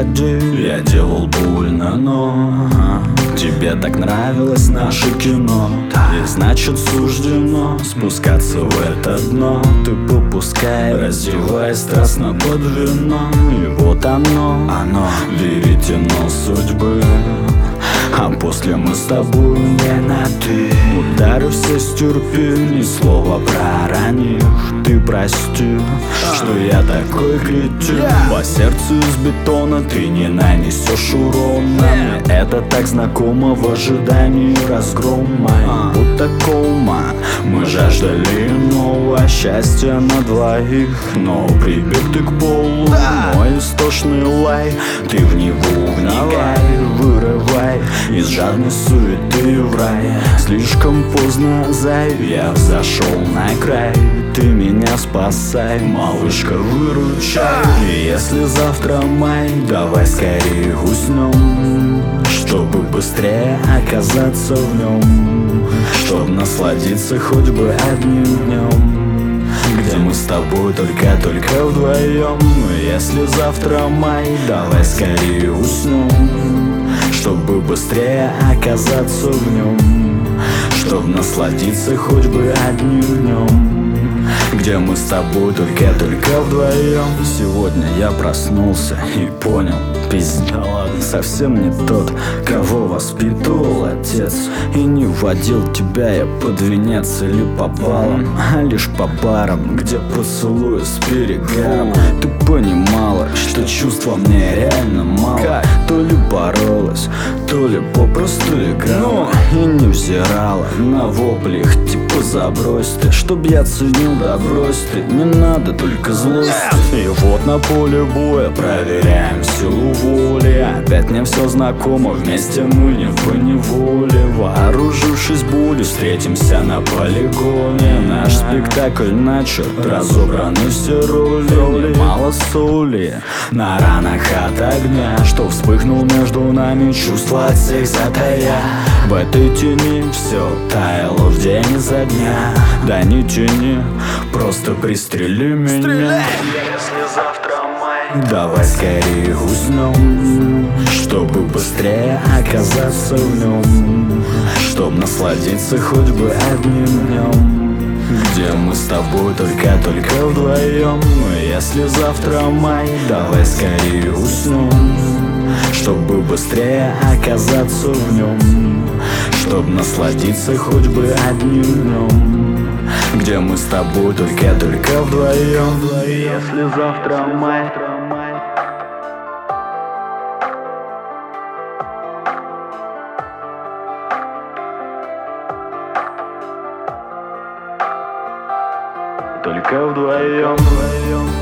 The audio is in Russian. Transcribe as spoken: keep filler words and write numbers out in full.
уходи. Я делал больно, но тебе так нравилось наше кино, и значит суждено спускаться в это дно. Ты попускай, раздевай страстно под вино. И вот оно, оно, веретено судьбы. А после мы с тобой не на ты. Ударю все стерпи, ни слова проронив. Ты прости, что я такой кретин. По сердцу из бетона ты не нанесешь урона. Мне это так знакомо в ожидании разгрома. Будто кома, мы жаждали иного счастья на двоих. Но прибиты к полу мой истошный лай. Ты в него вникай, вырывай из жадной суеты в рай. Слишком поздно, зай, я взошел на край. Ты меня спасай, малышка, выручай. И если завтра май, давай скорее уснем, чтобы быстрее оказаться в нем, чтоб насладиться хоть бы одним днем, где мы с тобой только-только вдвоем. Если завтра май, давай скорее уснем, чтобы быстрее оказаться в нем, чтоб насладиться хоть бы одним днем, где мы с тобой только-только вдвоем. Сегодня я проснулся и понял, пиздец, совсем не тот, кого воспитывал отец. И не водил тебя я под венец или по балам, а лишь по барам, где поцелуи с перегаром. Ты понимала, что чувства мне реально мало. То ли боролась, то ли попросту играла, и не взирала на вопли их типа забрось ты. Чтоб я ценил, да брось ты, не надо только злость. И вот на поле боя проверяем силу воли. Опять мне все знакомо, вместе мы не в неволе. Вооружившись болью, встретимся на полигоне. Наш спектакль начат, разобраны все роли. Мало соли на ранах от огня, что вспыхнул между нами, чувства от всех затая. В этой тени все таяло в день изо дня. Да не тяни, просто пристрели меня. Если завтра май, давай скорее уснем, чтобы быстрее оказаться в нем, чтоб насладиться хоть бы одним днем, где мы с тобой только-только вдвоем. Если завтра май, давай скорее уснем, чтобы быстрее оказаться в нем, чтоб насладиться хоть бы одним днем, где мы с тобой только-только вдвоем. Если завтра май, только вдвоем.